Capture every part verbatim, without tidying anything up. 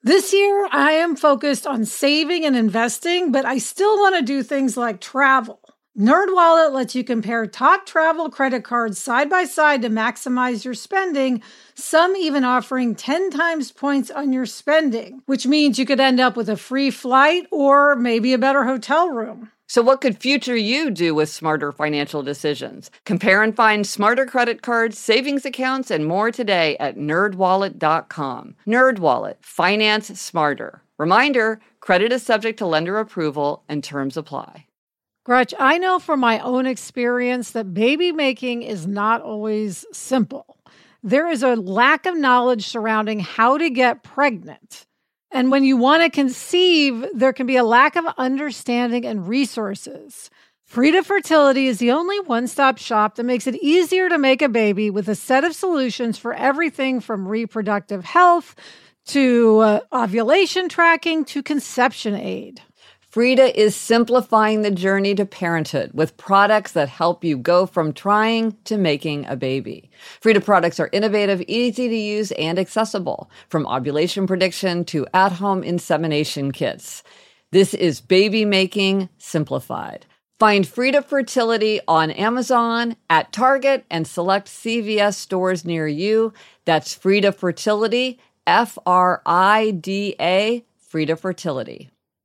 This year, I am focused on saving and investing, but I still want to do things like travel. NerdWallet lets you compare top travel credit cards side by side to maximize your spending, some even offering ten times points on your spending, which means you could end up with a free flight or maybe a better hotel room. So what could future you do with smarter financial decisions? Compare and find smarter credit cards, savings accounts, and more today at nerd wallet dot com. NerdWallet. Finance smarter. Reminder, credit is subject to lender approval and terms apply. Gretch, I know from my own experience that baby making is not always simple. There is a lack of knowledge surrounding how to get pregnant. And when you want to conceive, there can be a lack of understanding and resources. Frida Fertility is the only one-stop shop that makes it easier to make a baby with a set of solutions for everything from reproductive health to uh, ovulation tracking to conception aid. Frida is simplifying the journey to parenthood with products that help you go from trying to making a baby. Frida products are innovative, easy to use, and accessible, from ovulation prediction to at-home insemination kits. This is baby making simplified. Find Frida Fertility on Amazon, at Target, and select C V S stores near you. That's Frida Fertility, F R I D A, Frida Fertility.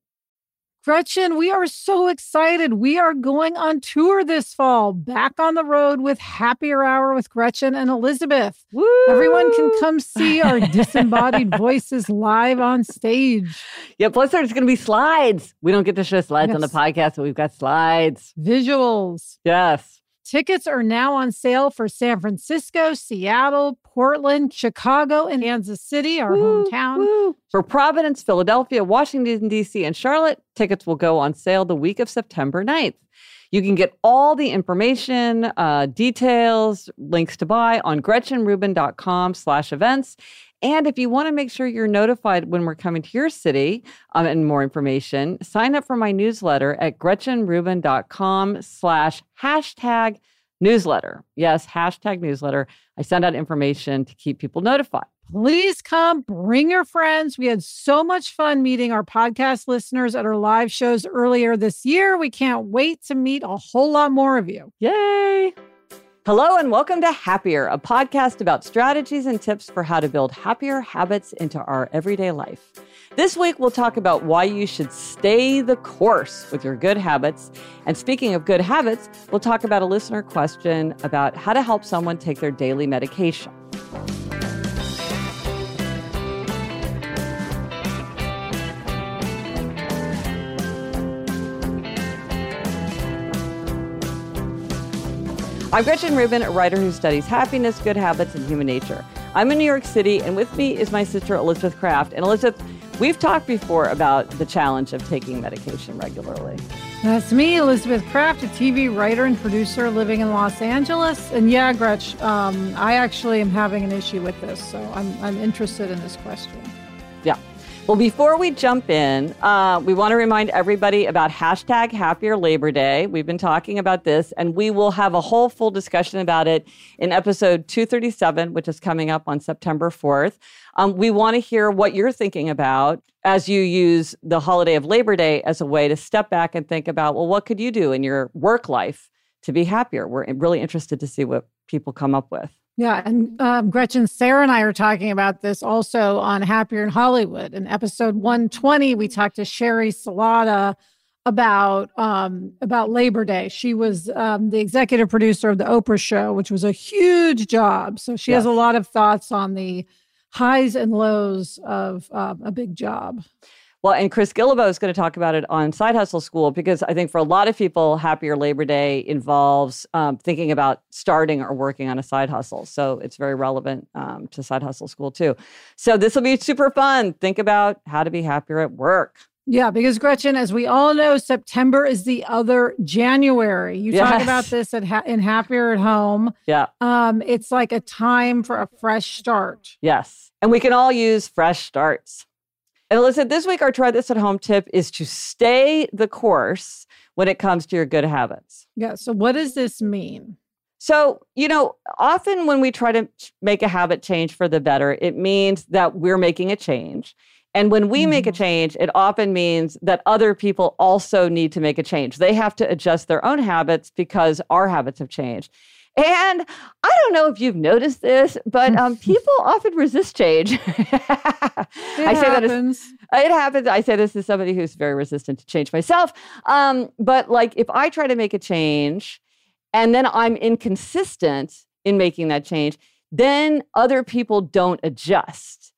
Gretchen, we are so excited. We are going on tour this fall, back on the road with Happier Hour with Gretchen and Elizabeth. Woo! Everyone can come see our disembodied voices live on stage. Yeah, plus there's going to be slides. We don't get to show slides yes. on the podcast, but we've got slides. Visuals. Yes. Tickets are now on sale for San Francisco, Seattle, Portland, Chicago, and Kansas City, our woo, hometown. Woo. For Providence, Philadelphia, Washington, D C, and Charlotte, tickets will go on sale the week of September ninth. You can get all the information, uh, details, links to buy on gretchenrubin.com slash events. And if you want to make sure you're notified when we're coming to your city um, and more information, sign up for my newsletter at gretchenrubin.com slash hashtag newsletter. Yes, hashtag newsletter. I send out information to keep people notified. Please come, bring your friends. We had so much fun meeting our podcast listeners at our live shows earlier this year. We can't wait to meet a whole lot more of you. Yay! Hello and welcome to Happier, a podcast about strategies and tips for how to build happier habits into our everyday life. This week, we'll talk about why you should stay the course with your good habits. And speaking of good habits, we'll talk about a listener question about how to help someone take their daily medication. I'm Gretchen Rubin, a writer who studies happiness, good habits, and human nature. I'm in New York City, and with me is my sister, Elizabeth Kraft. And Elizabeth, we've talked before about the challenge of taking medication regularly. That's me, Elizabeth Kraft, a T V writer and producer living in Los Angeles. And yeah, Gretch, um, I actually am having an issue with this, so I'm, I'm interested in this question. Yeah. Well, before we jump in, uh, we want to remind everybody about hashtag Happier Labor Day. We've been talking about this, and we will have a whole full discussion about it in episode two thirty-seven, which is coming up on September fourth. Um, we want to hear what you're thinking about as you use the holiday of Labor Day as a way to step back and think about, well, what could you do in your work life to be happier? We're really interested to see what people come up with. Yeah, and um, Gretchen, Sarah and I are talking about this also on Happier in Hollywood. In episode one twenty, we talked to Sherry Salata about um, about Labor Day. She was um, the executive producer of The Oprah Show, which was a huge job. So she yes. has a lot of thoughts on the highs and lows of uh, a big job. Well, and Chris Guillebeau is going to talk about it on Side Hustle School, because I think for a lot of people, Happier Labor Day involves um, thinking about starting or working on a side hustle. So it's very relevant um, to Side Hustle School, too. So this will be super fun. Think about how to be happier at work. Yeah, because Gretchen, as we all know, September is the other January. You yes. talk about this at ha- in Happier at Home. Yeah. Um, it's like a time for a fresh start. Yes. And we can all use fresh starts. And Elizabeth, this week our Try This at Home tip is to stay the course when it comes to your good habits. Yeah. So what does this mean? So, you know, often when we try to make a habit change for the better, it means that we're making a change. And when we make a change, it often means that other people also need to make a change. They have to adjust their own habits because our habits have changed. And I don't know if you've noticed this, but um, people often resist change. It I say happens. that as, it happens. I say this as somebody who's very resistant to change myself. Um, but like if I try to make a change and then I'm inconsistent in making that change, then other people don't adjust.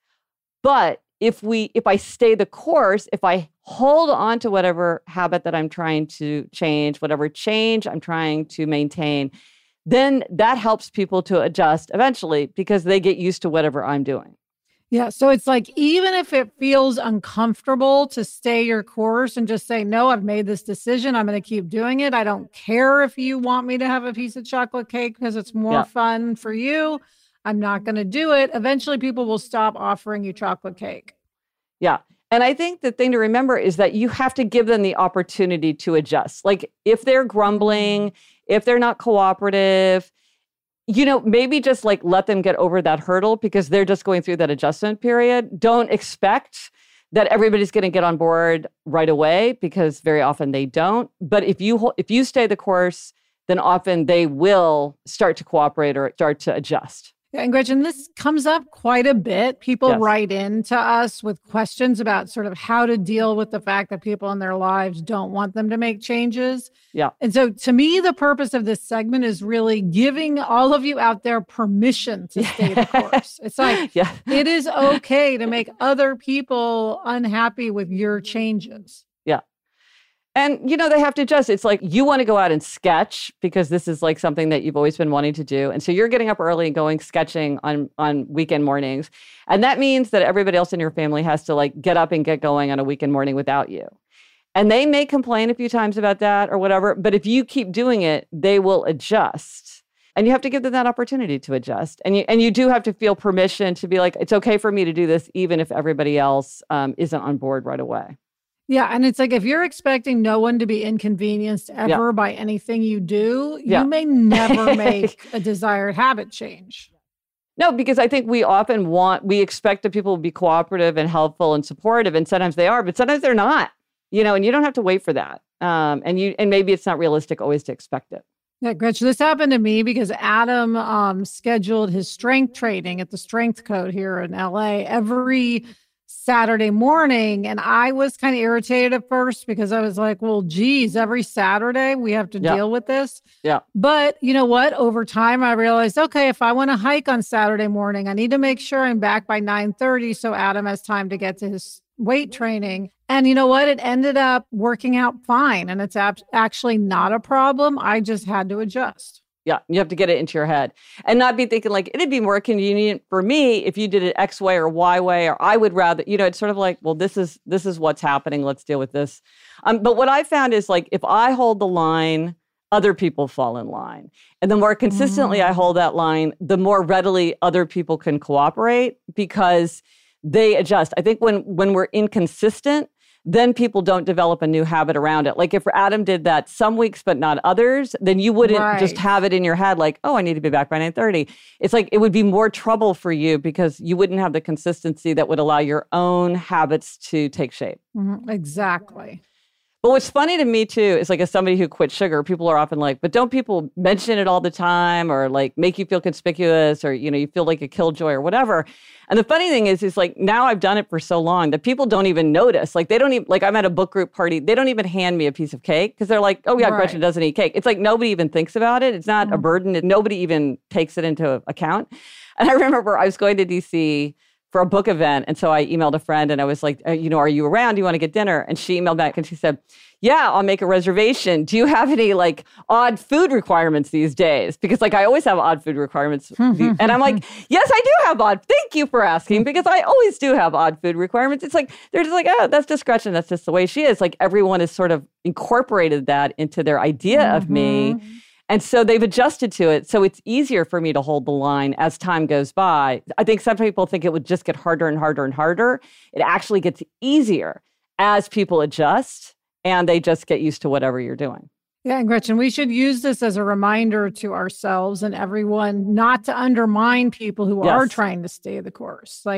But if we, if I stay the course, if I hold on to whatever habit that I'm trying to change, whatever change I'm trying to maintain, then that helps people to adjust eventually because they get used to whatever I'm doing. Yeah. So it's like, even if it feels uncomfortable to stay your course and just say, no, I've made this decision. I'm going to keep doing it. I don't care if you want me to have a piece of chocolate cake because it's more Yeah. fun for you. I'm not going to do it. Eventually people will stop offering you chocolate cake. Yeah. And I think the thing to remember is that you have to give them the opportunity to adjust. Like if they're grumbling, if they're not cooperative, you know, maybe just like let them get over that hurdle because they're just going through that adjustment period. Don't expect that everybody's going to get on board right away because very often they don't. But if you if you stay the course, then often they will start to cooperate or start to adjust. Yeah, and Gretchen, this comes up quite a bit. People Yes. write in to us with questions about sort of how to deal with the fact that people in their lives don't want them to make changes. Yeah. And so to me, the purpose of this segment is really giving all of you out there permission to stay the course. It's like, Yeah. it is okay to make other people unhappy with your changes. Yeah. And, you know, they have to adjust. It's like you want to go out and sketch because this is like something that you've always been wanting to do. And so you're getting up early and going sketching on, on weekend mornings. And that means that everybody else in your family has to like get up and get going on a weekend morning without you. And they may complain a few times about that or whatever. But if you keep doing it, they will adjust. And you have to give them that opportunity to adjust. And you, and you do have to feel permission to be like, it's okay for me to do this, even if everybody else um, isn't on board right away. Yeah. And it's like, if you're expecting no one to be inconvenienced ever Yeah. by anything you do, Yeah. you may never make a desired habit change. No, because I think we often want, we expect that people will be cooperative and helpful and supportive. And sometimes they are, but sometimes they're not, you know, and you don't have to wait for that. Um, and you, and maybe it's not realistic always to expect it. Yeah, Gretchen, this happened to me because Adam um, scheduled his strength training at the Strength Code here in L A every Saturday morning. And I was kind of irritated at first because I was like, well, geez, every Saturday we have to Yeah. deal with this. Yeah. But you know what? Over time, I realized, okay, if I want to hike on Saturday morning, I need to make sure I'm back by nine thirty so Adam has time to get to his weight training. And you know what? It ended up working out fine. And it's ab- actually not a problem. I just had to adjust. Yeah, you have to get it into your head and not be thinking like, it'd be more convenient for me if you did it X way or Y way, or I would rather, you know, it's sort of like, well, this is, this is what's happening. Let's deal with this. Um, but what I found is like, if I hold the line, other people fall in line. And the more consistently I hold that line, the more readily other people can cooperate because they adjust. I think when, when we're inconsistent, then people don't develop a new habit around it. Like if Adam did that some weeks, but not others, then you wouldn't Right. just have it in your head like, oh, I need to be back by nine thirty. It's like, it would be more trouble for you because you wouldn't have the consistency that would allow your own habits to take shape. Mhm, exactly. But what's funny to me too is like as somebody who quit sugar, people are often like, but don't people mention it all the time or like make you feel conspicuous or, you know, you feel like a killjoy or whatever. And the funny thing is, is like now I've done it for so long that people don't even notice. Like they don't even, like I'm at a book group party, they don't even hand me a piece of cake because they're like, oh yeah, Right. Gretchen doesn't eat cake. It's like nobody even thinks about it. It's not a Mhm. burden. It, nobody even takes it into account. And I remember I was going to D C for a book event. And so I emailed a friend and I was like, uh, you know, are you around? Do you want to get dinner? And she emailed back and she said, yeah, I'll make a reservation. Do you have any like odd food requirements these days? Because like I always have odd food requirements. And I'm like, yes, I do have odd. Thank you for asking because I always do have odd food requirements. It's like, they're just like, oh, that's just Gretchen. That's just the way she is. Like everyone has sort of incorporated that into their idea mm-hmm. of me. And so they've adjusted to it. So it's easier for me to hold the line as time goes by. I think some people think it would just get harder and harder and harder. It actually gets easier as people adjust and they just get used to whatever you're doing. Yeah, and Gretchen, we should use this as a reminder to ourselves and everyone not to undermine people who Yes. are trying to stay the course. Like yes.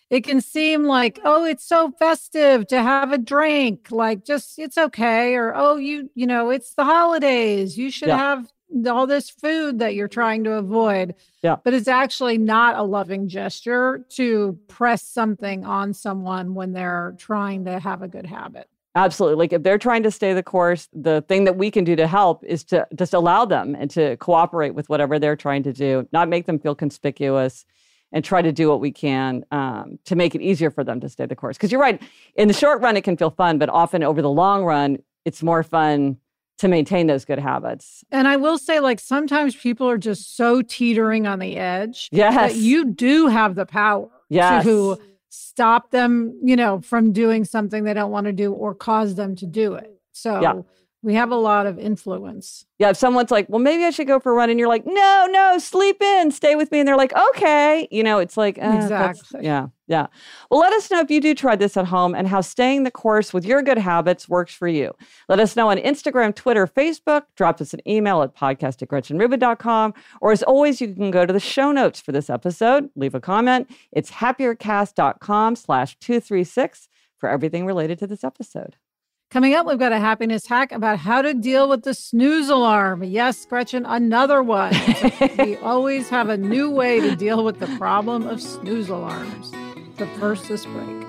It can seem like, oh, it's so festive to have a drink, like just it's okay. Or, oh, you, you know, it's the holidays. You should Yeah. have all this food that you're trying to avoid. Yeah. But it's actually not a loving gesture to press something on someone when they're trying to have a good habit. Absolutely. Like if they're trying to stay the course, the thing that we can do to help is to just allow them and to cooperate with whatever they're trying to do, not make them feel conspicuous, and try to do what we can um, to make it easier for them to stay the course. Because you're right, in the short run, it can feel fun, but often over the long run, it's more fun to maintain those good habits. And I will say, like, sometimes people are just so teetering on the edge Yes. that you do have the power Yes. to stop them, you know, from doing something they don't want to do or cause them to do it. So Yeah. we have a lot of influence. Yeah, if someone's like, well, maybe I should go for a run, and you're like, no, no, sleep in, stay with me. And they're like, okay. You know, it's like, uh, that's- Exactly. yeah, yeah. Well, let us know if you do try this at home and how staying the course with your good habits works for you. Let us know on Instagram, Twitter, Facebook. Drop us an email at podcast at gretchen rubin dot com. Or as always, you can go to the show notes for this episode, leave a comment. It's happiercast.com slash 236 for everything related to this episode. Coming up, we've got a happiness hack about how to deal with the snooze alarm. Yes, Gretchen, another one. We always have a new way to deal with the problem of snooze alarms. But first, this break.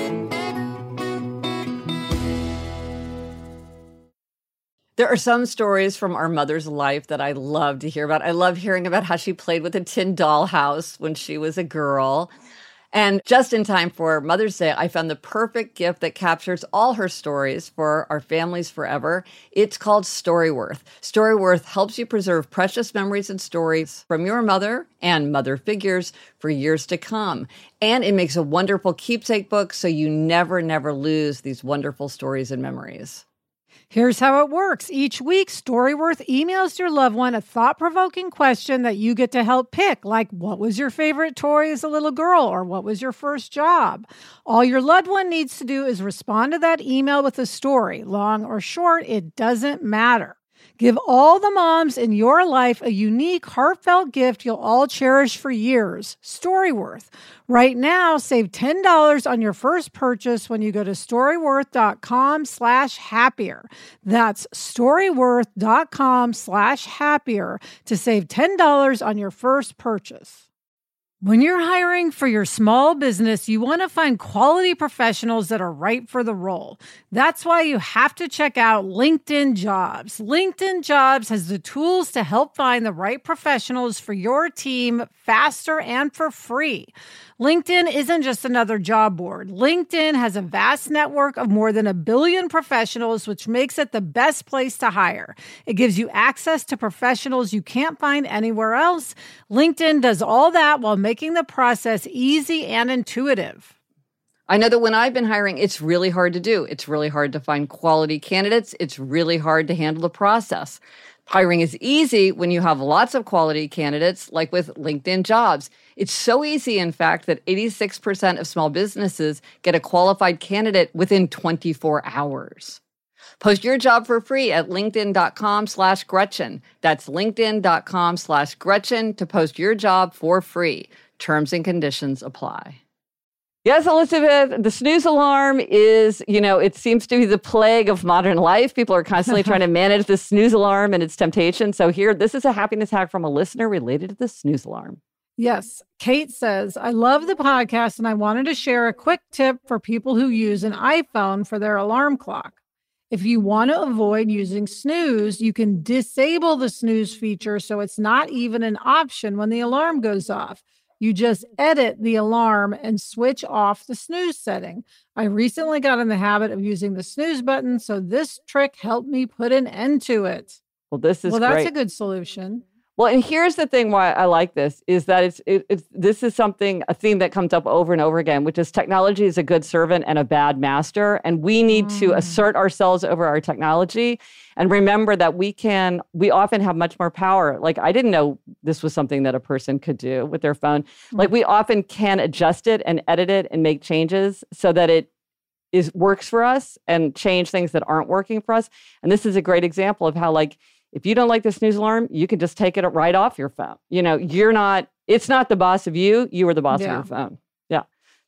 There are some stories from our mother's life that I love to hear about. I love hearing about how she played with a tin dollhouse when she was a girl. And just in time for Mother's Day, I found the perfect gift that captures all her stories for our families forever. It's called Storyworth. Storyworth helps you preserve precious memories and stories from your mother and mother figures for years to come. And it makes a wonderful keepsake book so you never, never lose these wonderful stories and memories. Here's how it works. Each week, Storyworth emails your loved one a thought-provoking question that you get to help pick, like what was your favorite toy as a little girl, or what was your first job? All your loved one needs to do is respond to that email with a story. Long or short, it doesn't matter. Give all the moms in your life a unique, heartfelt gift you'll all cherish for years. Storyworth. Right now, save ten dollars on your first purchase when you go to storyworth.com slash happier. That's storyworth.com slash happier to save ten dollars on your first purchase. When you're hiring for your small business, you want to find quality professionals that are right for the role. That's why you have to check out LinkedIn Jobs. LinkedIn Jobs has the tools to help find the right professionals for your team faster and for free. LinkedIn isn't just another job board. LinkedIn has a vast network of more than a billion professionals, which makes it the best place to hire. It gives you access to professionals you can't find anywhere else. LinkedIn does all that while making the process easy and intuitive. I know that when I've been hiring, it's really hard to do. It's really hard to find quality candidates. It's really hard to handle the process. Hiring is easy when you have lots of quality candidates, like with LinkedIn Jobs. It's so easy, in fact, that eighty-six percent of small businesses get a qualified candidate within twenty-four hours. Post your job for free at linkedin.com slash Gretchen. That's linkedin.com slash Gretchen to post your job for free. Terms and conditions apply. Yes, Elizabeth, the snooze alarm is, you know, it seems to be the plague of modern life. People are constantly trying to manage the snooze alarm and its temptation. So here, this is a happiness hack from a listener related to the snooze alarm. Yes. Kate says, I love the podcast and I wanted to share a quick tip for people who use an iPhone for their alarm clock. If you want to avoid using snooze, you can disable the snooze feature so it's not even an option when the alarm goes off. You just edit the alarm and switch off the snooze setting. I recently got in the habit of using the snooze button, so this trick helped me put an end to it. Well, this is Well, that's great. a good solution. Well, and here's the thing why I like this is that it's, it, it's this is something, a theme that comes up over and over again, which is technology is a good servant and a bad master. And we need mm. to assert ourselves over our technology and remember that we can, we often have much more power. Like, I didn't know this was something that a person could do with their phone. Mm. Like, we often can adjust it and edit it and make changes so that it is works for us and change things that aren't working for us. And this is a great example of how, like, if you don't like the snooze alarm, you can just take it right off your phone. You know, you're not, it's not the boss of you. You are the boss yeah. of your phone. Yeah.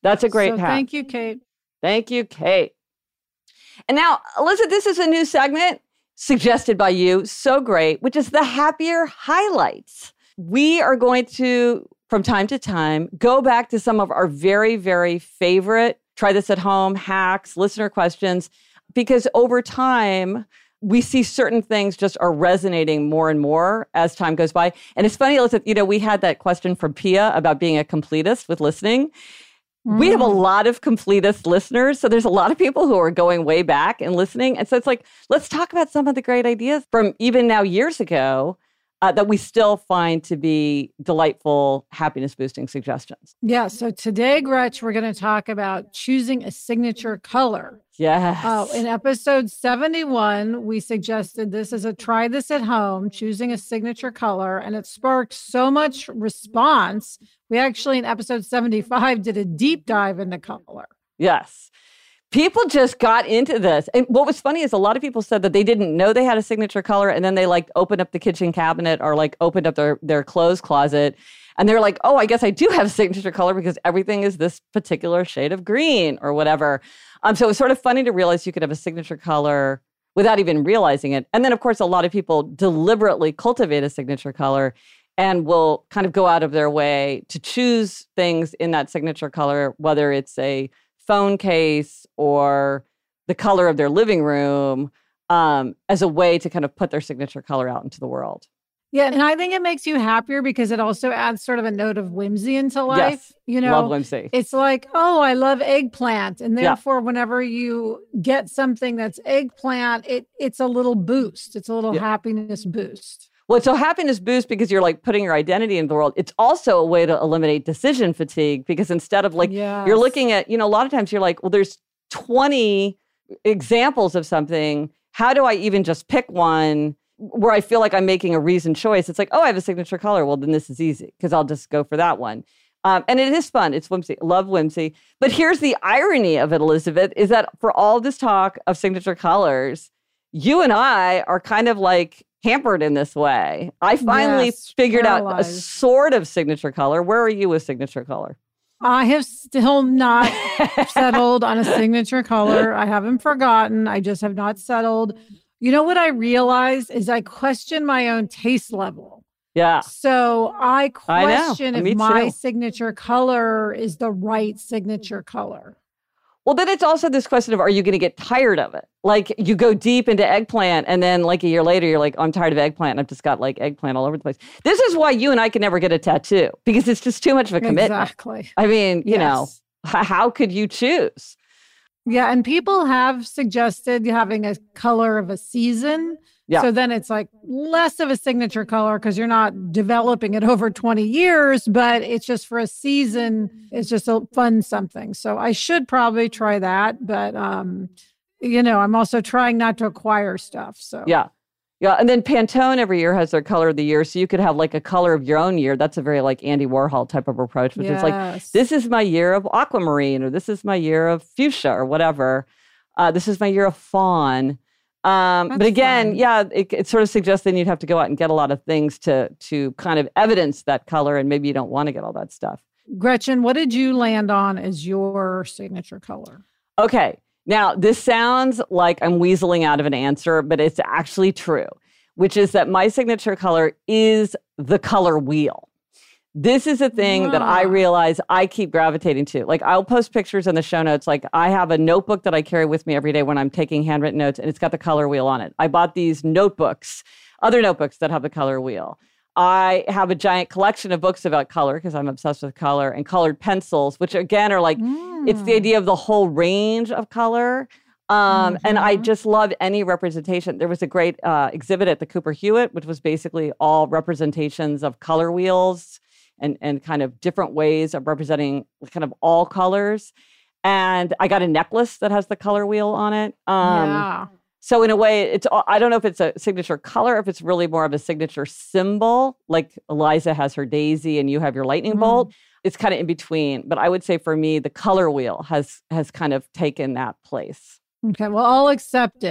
That's a great so hack. Thank you, Kate. Thank you, Kate. And now, Alyssa, this is a new segment suggested by you. So great, which is the happier highlights. We are going to, from time to time, go back to some of our very, very favorite try this at home hacks, listener questions, because over time, we see certain things just are resonating more and more as time goes by. And it's funny, Alyssa, you know, we had that question from Pia about being a completist with listening. Mm. We have a lot of completist listeners. So there's a lot of people who are going way back and listening. And so it's like, let's talk about some of the great ideas from even now years ago uh, that we still find to be delightful, happiness-boosting suggestions. Yeah. So today, Gretch, we're going to talk about choosing a signature color. Yes. Uh, in episode seventy-one, we suggested this as a try this at home, choosing a signature color, and it sparked so much response. We actually, in episode seventy-five, did a deep dive into color. Yes. People just got into this. And what was funny is a lot of people said that they didn't know they had a signature color, and then they like opened up the kitchen cabinet or like opened up their, their clothes closet. And they're like, oh, I guess I do have a signature color because everything is this particular shade of green or whatever. Um, so it was sort of funny to realize you could have a signature color without even realizing it. And then, of course, a lot of people deliberately cultivate a signature color and will kind of go out of their way to choose things in that signature color, whether it's a phone case or the color of their living room, um, as a way to kind of put their signature color out into the world. Yeah, and I think it makes you happier because it also adds sort of a note of whimsy into life. Yes, you know, love whimsy. It's like, oh, I love eggplant. And therefore, yeah. whenever you get something that's eggplant, it it's a little boost. It's a little yeah. happiness boost. Well, it's a happiness boost because you're like putting your identity into the world. It's also a way to eliminate decision fatigue because instead of like, yes. you're looking at, you know, a lot of times you're like, well, there's twenty examples of something. How do I even just pick one where I feel like I'm making a reasoned choice? It's like, oh, I have a signature color. Well, then this is easy because I'll just go for that one. Um, and it is fun. It's whimsy. Love whimsy. But here's the irony of it, Elizabeth, is that for all this talk of signature colors, you and I are kind of like hampered in this way. I finally yes, figured paralyzed. out a sort of signature color. Where are you with signature color? I have still not settled on a signature color. I haven't forgotten. I just have not settled. You know what I realized is I question my own taste level. Yeah. So I question I if my too. signature color is the right signature color. Well, then it's also this question of, are you going to get tired of it? Like you go deep into eggplant and then like a year later, you're like, oh, I'm tired of eggplant. And I've just got like eggplant all over the place. This is why you and I can never get a tattoo because it's just too much of a commitment. Exactly. I mean, you yes. know, h- how could you choose? Yeah. And people have suggested having a color of a season. Yeah. So then it's like less of a signature color because you're not developing it over twenty years, but it's just for a season. It's just a fun something. So I should probably try that. But, um, you know, I'm also trying not to acquire stuff. So yeah. Yeah. And then Pantone every year has their color of the year. So you could have like a color of your own year. That's a very like Andy Warhol type of approach, which yes. is like, this is my year of aquamarine or this is my year of fuchsia or whatever. Uh, this is my year of fawn. Um, but again, fun. yeah, it, it sort of suggests then you'd have to go out and get a lot of things to to kind of evidence that color, and maybe you don't want to get all that stuff. Gretchen, what did you land on as your signature color? Okay, now this sounds like I'm weaseling out of an answer, but it's actually true, which is that my signature color is the color wheel. This is a thing wow. that I realize I keep gravitating to. Like I'll post pictures in the show notes. Like I have a notebook that I carry with me every day when I'm taking handwritten notes, and it's got the color wheel on it. I bought these notebooks, other notebooks that have the color wheel. I have a giant collection of books about color because I'm obsessed with color, and colored pencils, which again are like, mm. it's the idea of the whole range of color. Um, mm-hmm. And I just love any representation. There was a great uh, exhibit at the Cooper Hewitt, which was basically all representations of color wheels. And, and kind of different ways of representing kind of all colors. And I got a necklace that has the color wheel on it. Um, yeah. So in a way, it's I don't know if it's a signature color, or if it's really more of a signature symbol, like Eliza has her daisy and you have your lightning mm. bolt. It's kind of in between. But I would say for me, the color wheel has has kind of taken that place. Okay, well, I'll accept it.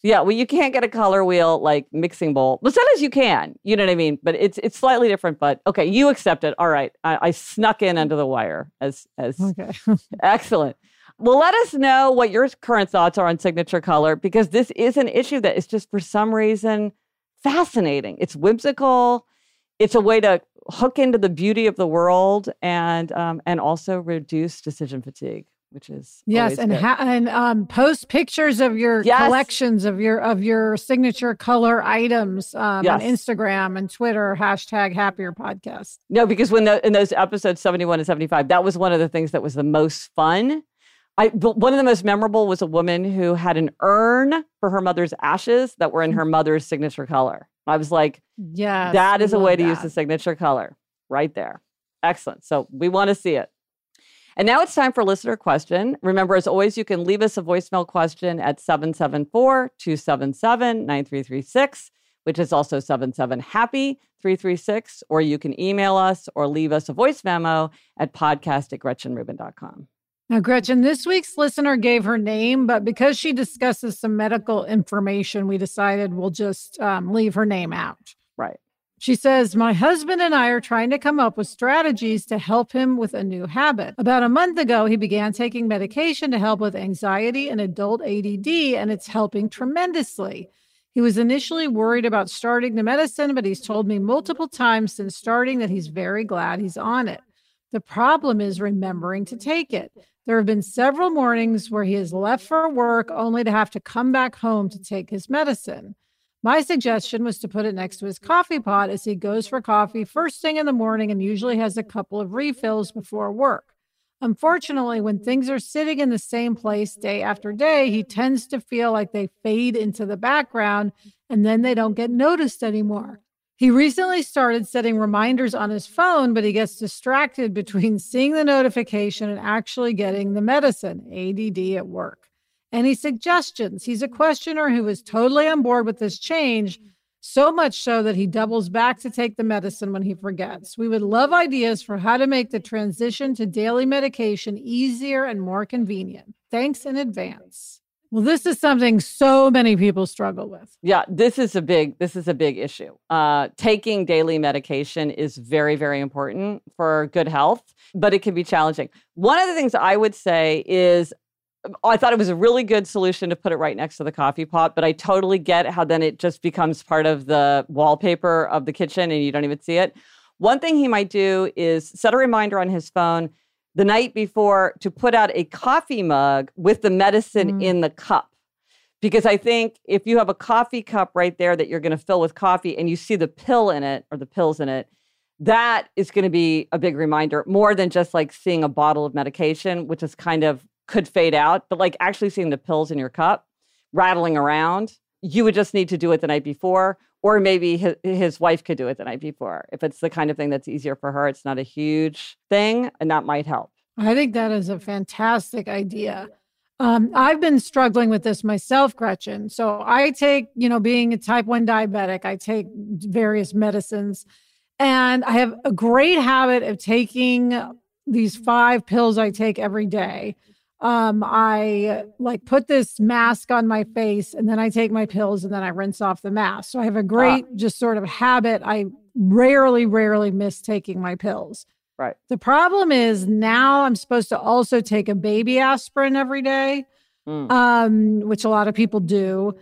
Yeah, well, you can't get a color wheel like mixing bowl. But sometimes you can, you know what I mean? But it's it's slightly different. But okay, you accept it. All right, I, I snuck in under the wire as as Okay. excellent. Well, let us know what your current thoughts are on signature color, because this is an issue that is just for some reason fascinating. It's whimsical. It's a way to hook into the beauty of the world and um, and also reduce decision fatigue, which is yes, and ha- and um, post pictures of your yes. collections of your of your signature color items um, yes. on Instagram and Twitter. Hashtag Happier Podcast. No, because when the, in those episodes seventy-one and seventy-five, that was one of the things that was the most fun. I one of the most memorable was a woman who had an urn for her mother's ashes that were in her mother's signature color. I was like, yeah, that is a way to that. use the signature color right there. Excellent. So we want to see it. And now it's time for listener question. Remember, as always, you can leave us a voicemail question at seven seven four, two seven seven, nine three three six, which is also seven seven happy three three six, or you can email us or leave us a voice memo at podcast at gretchen rubin dot com. Now, Gretchen, this week's listener gave her name, but because she discusses some medical information, we decided we'll just um, leave her name out. Right. She says, my husband and I are trying to come up with strategies to help him with a new habit. About a month ago, he began taking medication to help with anxiety and adult A D D, and it's helping tremendously. He was initially worried about starting the medicine, but he's told me multiple times since starting that he's very glad he's on it. The problem is remembering to take it. There have been several mornings where he has left for work only to have to come back home to take his medicine. My suggestion was to put it next to his coffee pot as he goes for coffee first thing in the morning and usually has a couple of refills before work. Unfortunately, when things are sitting in the same place day after day, he tends to feel like they fade into the background and then they don't get noticed anymore. He recently started setting reminders on his phone, but he gets distracted between seeing the notification and actually getting the medicine, A D D at work. Any suggestions? He's a questioner who is totally on board with this change, so much so that he doubles back to take the medicine when he forgets. We would love ideas for how to make the transition to daily medication easier and more convenient. Thanks in advance. Well, this is something so many people struggle with. Yeah, this is a big, this is a big issue. Uh, taking daily medication is very, very important for good health, but it can be challenging. One of the things I would say is, I thought it was a really good solution to put it right next to the coffee pot, but I totally get how then it just becomes part of the wallpaper of the kitchen and you don't even see it. One thing he might do is set a reminder on his phone the night before to put out a coffee mug with the medicine mm. in the cup. Because I think if you have a coffee cup right there that you're going to fill with coffee and you see the pill in it or the pills in it, that is going to be a big reminder, more than just like seeing a bottle of medication, which is kind of could fade out, but like actually seeing the pills in your cup rattling around, you would just need to do it the night before, or maybe his, his wife could do it the night before. If it's the kind of thing that's easier for her, it's not a huge thing, and that might help. I think that is a fantastic idea. Um, I've been struggling with this myself, Gretchen. So I take, you know, being a type one diabetic, I take various medicines, and I have a great habit of taking these five pills I take every day. Um, I like put this mask on my face and then I take my pills and then I rinse off the mask. So I have a great ah. just sort of habit. I rarely, rarely miss taking my pills. Right. The problem is now I'm supposed to also take a baby aspirin every day, mm. um, which a lot of people do.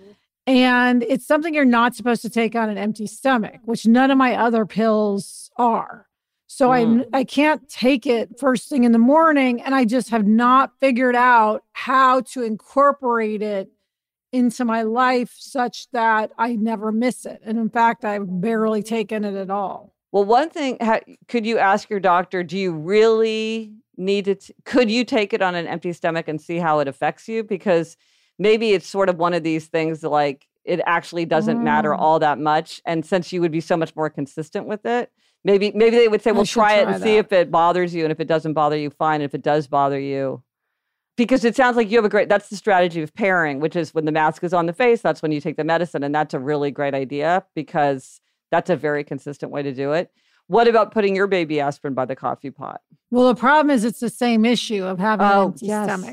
And it's something you're not supposed to take on an empty stomach, which none of my other pills are. So mm. I I can't take it first thing in the morning, and I just have not figured out how to incorporate it into my life such that I never miss it. And in fact, I've barely taken it at all. Well, one thing, ha- could you ask your doctor, do you really need it? T- could you take it on an empty stomach and see how it affects you? Because maybe it's sort of one of these things like it actually doesn't mm. matter all that much. And since you would be so much more consistent with it, Maybe maybe they would say, well, try, try it and that. see if it bothers you. And if it doesn't bother you, fine. And if it does bother you, because it sounds like you have a great, that's the strategy of pairing, which is when the mask is on the face, that's when you take the medicine. And that's a really great idea because that's a very consistent way to do it. What about putting your baby aspirin by the coffee pot? Well, the problem is it's the same issue of having oh, an empty yes. stomach.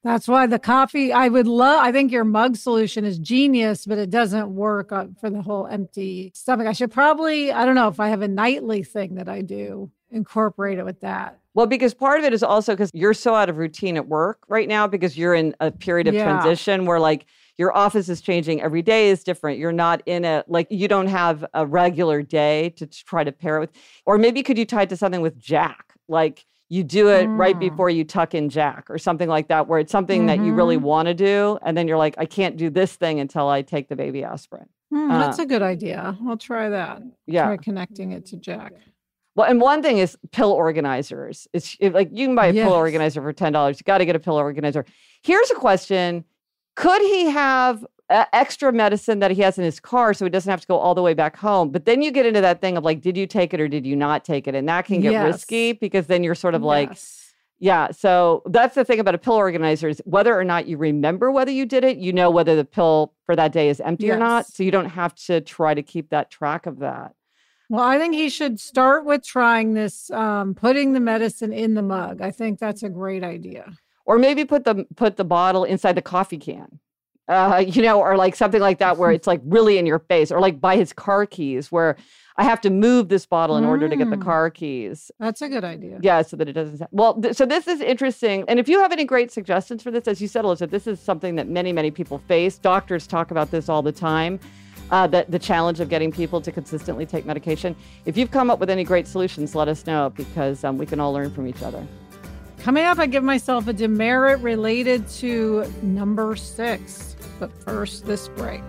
That's why the coffee, I would love, I think your mug solution is genius, but it doesn't work on, for the whole empty stomach. I should probably, I don't know if I have a nightly thing that I do, incorporate it with that. Well, because part of it is also because you're so out of routine at work right now because you're in a period of Yeah. transition where like your office is changing. Every day is different. You're not in a, like you don't have a regular day to try to pair it with. Or maybe could you tie it to something with Jack? Like you do it Mm. right before you tuck in Jack or something like that, where it's something that you really Mhm. want to do. And then you're like, I can't do this thing until I take the baby aspirin. Hmm, Uh, that's a good idea. I'll try that. Yeah. Try connecting it to Jack. Well, and one thing is pill organizers. It's if, like you can buy a Yes. pill organizer for ten dollars. You got to get a pill organizer. Here's a question. Could he have uh, extra medicine that he has in his car so he doesn't have to go all the way back home? But then you get into that thing of like, did you take it or did you not take it? And that can get Yes. risky because then you're sort of like, Yes. yeah. So that's the thing about a pill organizer is whether or not you remember whether you did it, you know whether the pill for that day is empty or not. Yes. So you don't have to try to keep that track of that. Well, I think he should start with trying this, um, putting the medicine in the mug. I think that's a great idea. Or maybe put the put the bottle inside the coffee can, uh, you know, or like something like that where it's like really in your face, or like by his car keys where I have to move this bottle in order to get the Mm. car keys. That's a good idea. Yeah, so that it doesn't. Well, th- so this is interesting. And if you have any great suggestions for this, as you said, Elizabeth, this is something that many, many people face. Doctors talk about this all the time. Uh, that the challenge of getting people to consistently take medication. If you've come up with any great solutions, let us know because um, we can all learn from each other. Coming up, I give myself a demerit related to number six. But first, this break.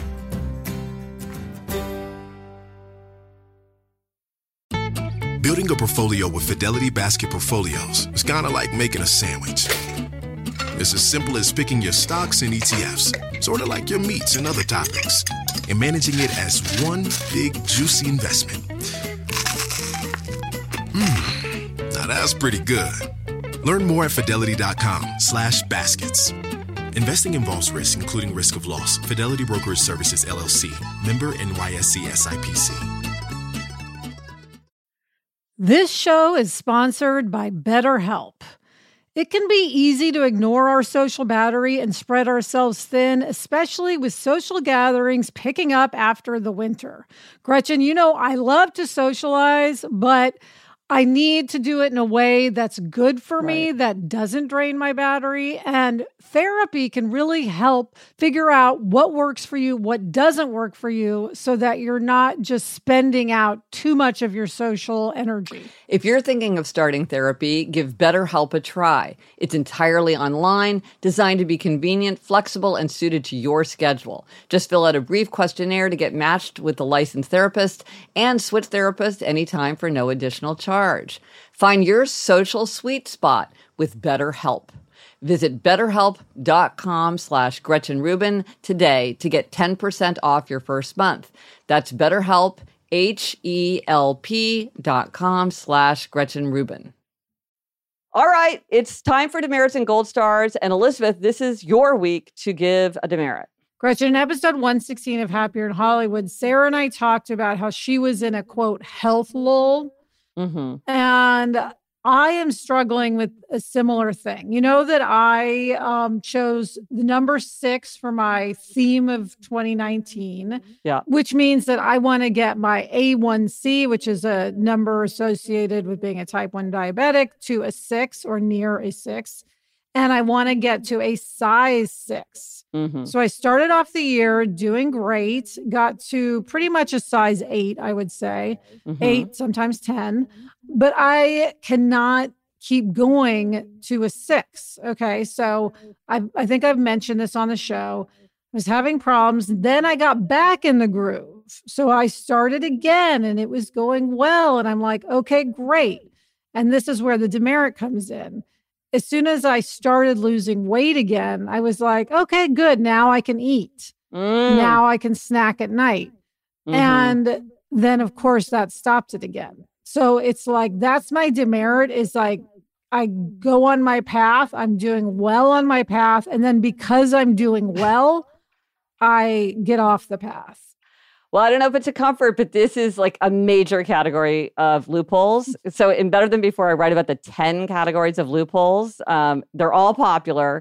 Building a portfolio with Fidelity Basket Portfolios is kind of like making a sandwich. It's as simple as picking your stocks and E T Fs, sort of like your meats and other toppings, and managing it as one big, juicy investment. Mmm, now that's pretty good. Learn more at fidelity.com slash baskets. Investing involves risk, including risk of loss. Fidelity Brokerage Services, L L C. Member N Y S E S I P C. This show is sponsored by BetterHelp. It can be easy to ignore our social battery and spread ourselves thin, especially with social gatherings picking up after the winter. Gretchen, you know, I love to socialize, but I need to do it in a way that's good for me, Right. that doesn't drain my battery. And therapy can really help figure out what works for you, what doesn't work for you, so that you're not just spending out too much of your social energy. If you're thinking of starting therapy, give BetterHelp a try. It's entirely online, designed to be convenient, flexible, and suited to your schedule. Just fill out a brief questionnaire to get matched with a licensed therapist and switch therapists anytime for no additional charge. Find your social sweet spot with BetterHelp. Visit betterhelp.com slash Gretchen Rubin today to get ten percent off your first month. That's BetterHelp, H-E-L-P dot com slash Gretchen Rubin. All right, it's time for demerits and gold stars. And Elizabeth, this is your week to give a demerit. Gretchen, in episode one sixteen of Happier in Hollywood, Sarah and I talked about how she was in a, quote, health lull. Mm-hmm. And I am struggling with a similar thing. You know that I um, chose the number six for my theme of twenty nineteen, Yeah. which means that I want to get my A one C, which is a number associated with being a type one diabetic, to a six or near a six. And I want to get to a size six. Mm-hmm. So I started off the year doing great, got to pretty much a size eight, I would say, Mm-hmm. eight, sometimes ten, but I cannot keep going to a six. Okay. So I, I think I've mentioned this on the show. I was having problems. Then I got back in the groove. So I started again and it was going well. And I'm like, okay, great. And this is where the demerit comes in. As soon as I started losing weight again, I was like, okay, good. Now I can eat. Mm. Now I can snack at night. Mhm. And then, of course, that stopped it again. So it's like, that's my demerit is like, I go on my path. I'm doing well on my path. And then because I'm doing well, I get off the path. Well, I don't know if it's a comfort, but this is like a major category of loopholes. So in Better Than Before, I write about the ten categories of loopholes. Um, they're all popular.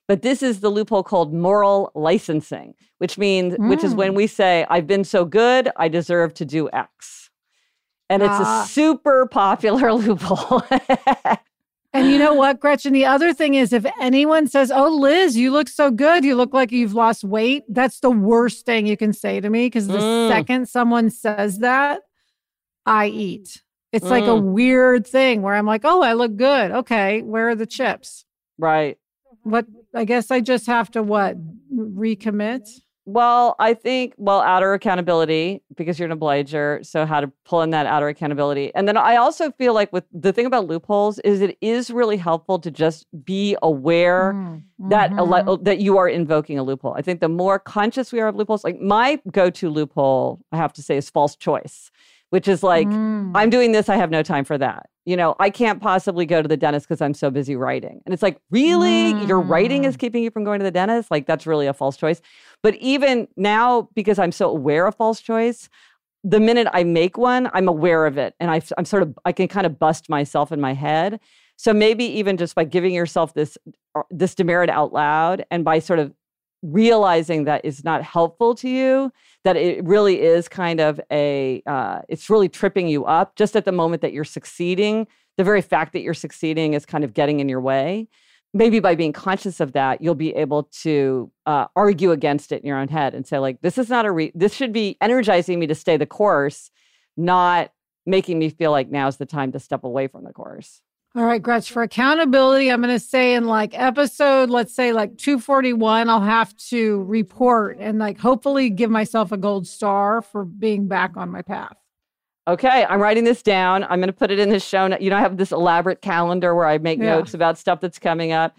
But this is the loophole called moral licensing, which means, mm. which is when we say, I've been so good, I deserve to do X. And it's uh, a super popular loophole. And you know what, Gretchen? The other thing is, if anyone says, oh, Liz, you look so good, you look like you've lost weight, that's the worst thing you can say to me, because the mm. second someone says that, I eat. It's mm. like a weird thing where I'm like, oh, I look good. Okay, where are the chips? Right. What? I guess I just have to, what, recommit? Well, I think, well, outer accountability, because you're an obliger. So how to pull in that outer accountability. And then I also feel like with the thing about loopholes is it is really helpful to just be aware mm-hmm. that a, that you are invoking a loophole. I think the more conscious we are of loopholes, like my go-to loophole, I have to say, is false choice, which is like, mm. I'm doing this, I have no time for that. You know, I can't possibly go to the dentist because I'm so busy writing. And it's like, really? Mm. Your writing is keeping you from going to the dentist? Like, that's really a false choice. But even now, because I'm so aware of false choice, the minute I make one, I'm aware of it. And I, I'm sort of, I can kind of bust myself in my head. So maybe even just by giving yourself this, this demerit out loud and by sort of realizing that it's not helpful to you, that it really is kind of a, uh, it's really tripping you up just at the moment that you're succeeding. The very fact that you're succeeding is kind of getting in your way. Maybe by being conscious of that, you'll be able to uh, argue against it in your own head and say, like, this is not a, re- this should be energizing me to stay the course, not making me feel like now's the time to step away from the course. All right, Gretch, for accountability, I'm going to say in like episode, let's say like two forty-one, I'll have to report and like hopefully give myself a gold star for being back on my path. Okay, I'm writing this down. I'm going to put it in the show note. You know, I have this elaborate calendar where I make yeah. notes about stuff that's coming up.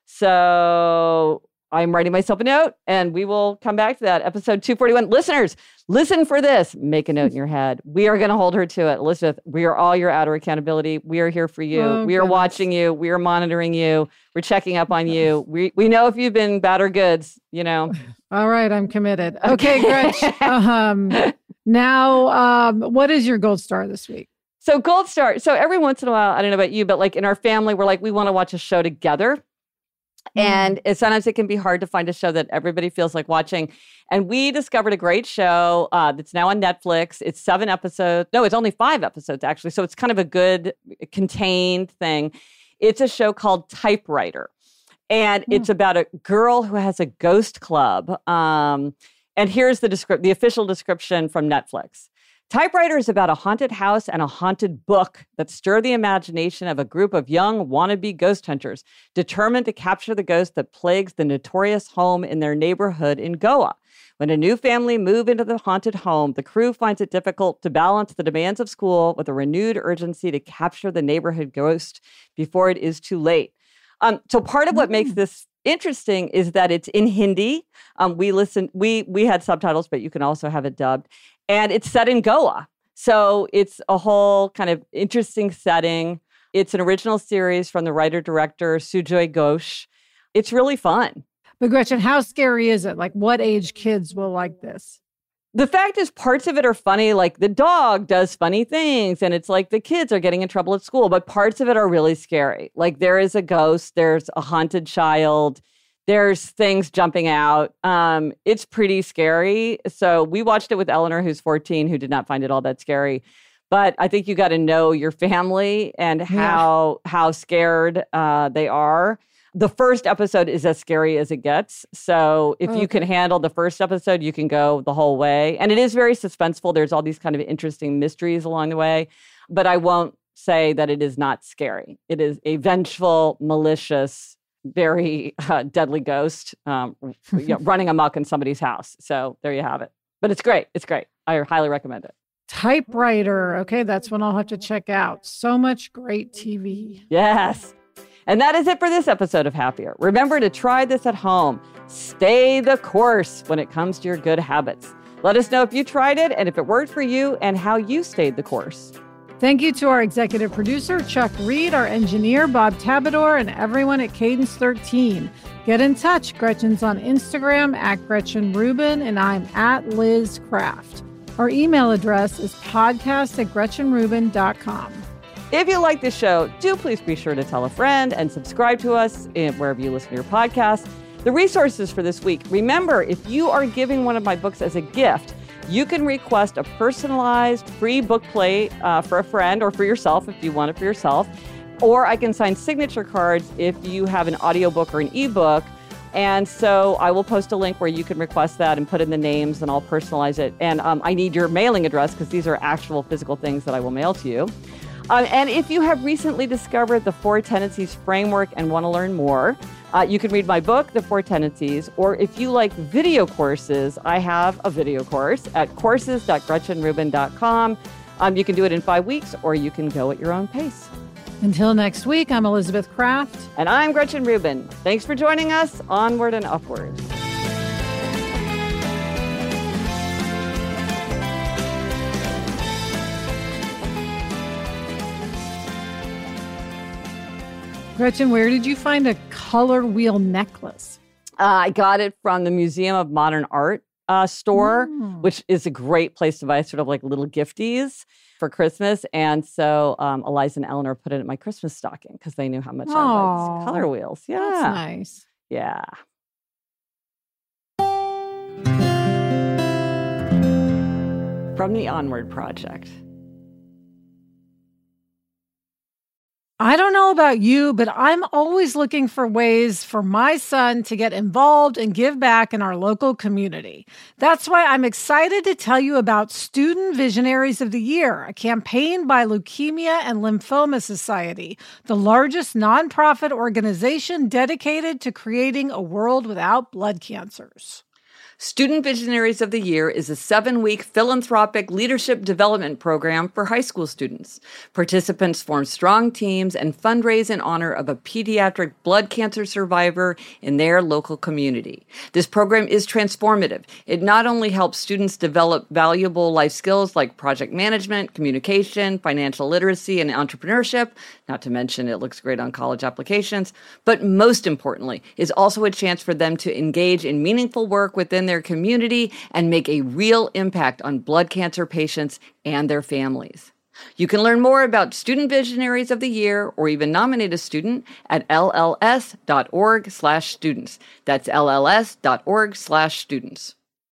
So I'm writing myself a note and we will come back to that. Episode two forty-one. Listeners, listen for this. Make a note in your head. We are going to hold her to it. Elizabeth, we are all your outer accountability. We are here for you. Oh, we are goodness. watching you. We are monitoring you. We're checking up on you. We we know if you've been bad or goods, you know. All right, I'm committed. Okay, Gretch. um, now, um, what is your gold star this week? So gold star. So every once in a while, I don't know about you, but like in our family, we're like, we want to watch a show together. And it, sometimes it can be hard to find a show that everybody feels like watching. And we discovered a great show uh, that's now on Netflix. It's seven episodes. No, it's only five episodes, actually. So it's kind of a good contained thing. It's a show called Typewriter. And mm. it's about a girl who has a ghost club. Um, and here's the descri- the official description from Netflix. Typewriter is about a haunted house and a haunted book that stir the imagination of a group of young wannabe ghost hunters determined to capture the ghost that plagues the notorious home in their neighborhood in Goa. When a new family move into the haunted home, the crew finds it difficult to balance the demands of school with a renewed urgency to capture the neighborhood ghost before it is too late. Um, so part of what makes this interesting is that it's in Hindi. Um, we listen, we we had subtitles, but you can also have it dubbed. And it's set in Goa. So it's a whole kind of interesting setting. It's an original series from the writer-director Sujoy Ghosh. It's really fun. But Gretchen, how scary is it? Like, what age kids will like this? The fact is, parts of it are funny. Like, the dog does funny things, and it's like the kids are getting in trouble at school. But parts of it are really scary. Like, there is a ghost. There's a haunted child. There's things jumping out. Um, it's pretty scary. So we watched it with Eleanor, who's fourteen, who did not find it all that scary. But I think you got to know your family and how yeah. how scared uh, they are. The first episode is as scary as it gets. So if okay. you can handle the first episode, you can go the whole way. And it is very suspenseful. There's all these kind of interesting mysteries along the way. But I won't say that it is not scary. It is a vengeful, malicious, very uh, deadly ghost um, you know, running amok in somebody's house. So there you have it. But it's great. It's great. I highly recommend it. Typewriter. Okay, that's one I'll have to check out. So much great T V. Yes. And that is it for this episode of Happier. Remember to try this at home. Stay the course when it comes to your good habits. Let us know if you tried it and if it worked for you and how you stayed the course. Thank you to our executive producer, Chuck Reed, our engineer, Bob Tabador, and everyone at Cadence thirteen. Get in touch. Gretchen's on Instagram at Gretchen Rubin, and I'm at Liz Craft. Our email address is podcast at gretchen rubin dot com. If you like this show, do please be sure to tell a friend and subscribe to us in, wherever you listen to your podcasts. The resources for this week. Remember, if you are giving one of my books as a gift, you can request a personalized free book plate uh, for a friend or for yourself if you want it for yourself. Or I can sign signature cards if you have an audiobook or an ebook. And so I will post a link where you can request that and put in the names and I'll personalize it. And um, I need your mailing address because these are actual physical things that I will mail to you. Um, and if you have recently discovered the Four Tendencies framework and want to learn more, uh, you can read my book, The Four Tendencies, or if you like video courses, I have a video course at courses dot gretchen rubin dot com. Um, you can do it in five weeks or you can go at your own pace. Until next week, I'm Elizabeth Kraft. And I'm Gretchen Rubin. Thanks for joining us. Onward and upward. Gretchen, where did you find a color wheel necklace? Uh, I got it from the Museum of Modern Art uh, store, Mm. which is a great place to buy sort of like little gifties for Christmas. And so um, Eliza and Eleanor put it in my Christmas stocking because they knew how much I Aw, liked color wheels. Yeah. That's nice. Yeah. From the Onward Project. I don't know about you, but I'm always looking for ways for my son to get involved and give back in our local community. That's why I'm excited to tell you about Student Visionaries of the Year, a campaign by Leukemia and Lymphoma Society, the largest nonprofit organization dedicated to creating a world without blood cancers. Student Visionaries of the Year is a seven-week philanthropic leadership development program for high school students. Participants form strong teams and fundraise in honor of a pediatric blood cancer survivor in their local community. This program is transformative. It not only helps students develop valuable life skills like project management, communication, financial literacy, and entrepreneurship, not to mention it looks great on college applications, but most importantly, is also a chance for them to engage in meaningful work within their community and make a real impact on blood cancer patients and their families. You can learn more about Student Visionaries of the Year or even nominate a student at L L S dot org slash students. That's L L S dot org slash students.